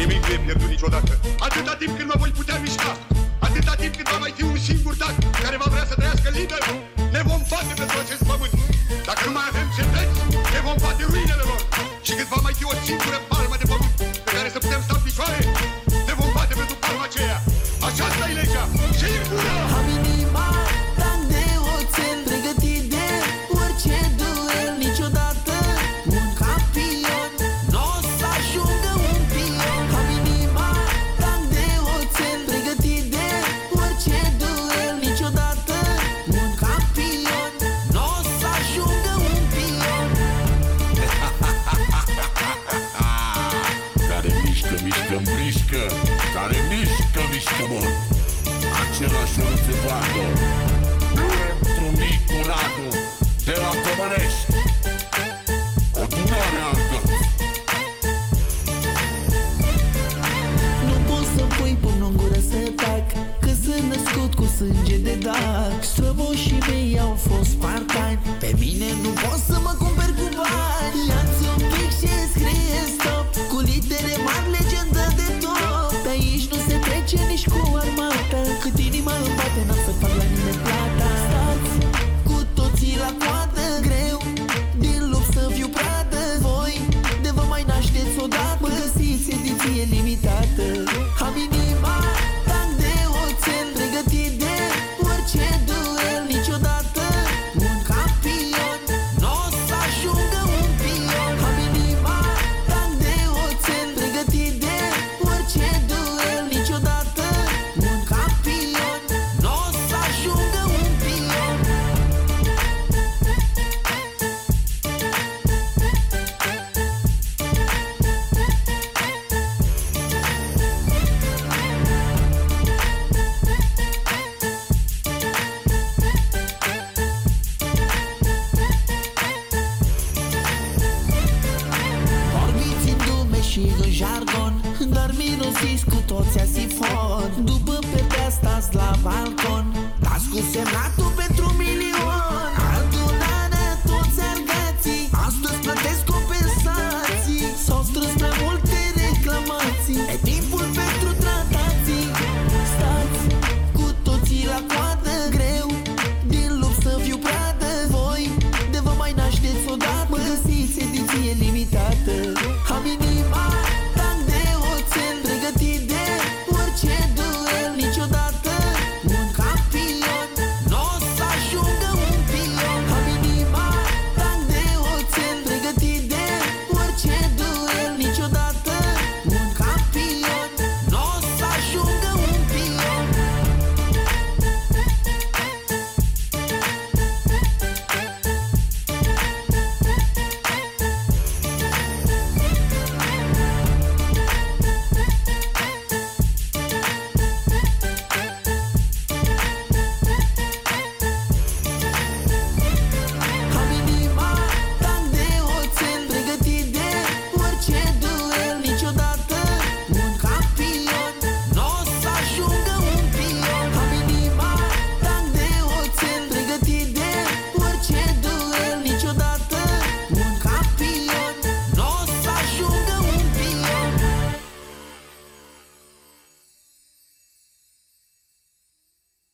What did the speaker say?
Nimic nu e pierdut niciodată. Atâta timp când mă voi putea mișca, atâta timp când va mai fi un singur dat care va vrea să trăiască liber, ne vom bate pentru acest pământ. Dacă nu mai avem cetăți, ne vom bate ruinele lor. Și când va mai fi o singură palmă de pământ pe care să putem sta în picioare, ne vom bate pentru palma aceea. Aceasta e legea și e bună! Am inima tank de oțel, pregătit de orice duel. Niciodată un campion n-o să ajungă un pion. Am inima tank de oțel, pregătit de orice duel. Niciodată un campion n-o să ajungă un pion. Care mișcă, mișcă, mișcă, care mișcă, mișcă, bun. Același om se vadă pentru micul Radu de la Comănești. O duroare altă. Nu pot să pui pumnul în gură să tac, că sunt născut cu sânge de dac. Strămoșii mei au fost spartani, pe mine nu pot să mă cumperi cu bani. Ia-ți un pic și scrie stop, cu litere mari, legendă de top. Pe aici nu se trece nici cu armata, cât inima îmi bate, n-am să fac la nimeni plata. Stați cu toții la coadă, greu din lup să fiu pradă. Voi de vă mai nașteți odată, mă găsiți ediție limitată. Am inima tank de oțel, pregătit de orice duel. Niciodată un campion n-o să ajungă un pion. Am inima tank de oțel, pregătit de orice duel. Niciodată un campion n-o să ajungă un pion. Vorbiți în nume și în jargon, dar mirosiți cu toți a sifon. După perdea stați la balcon,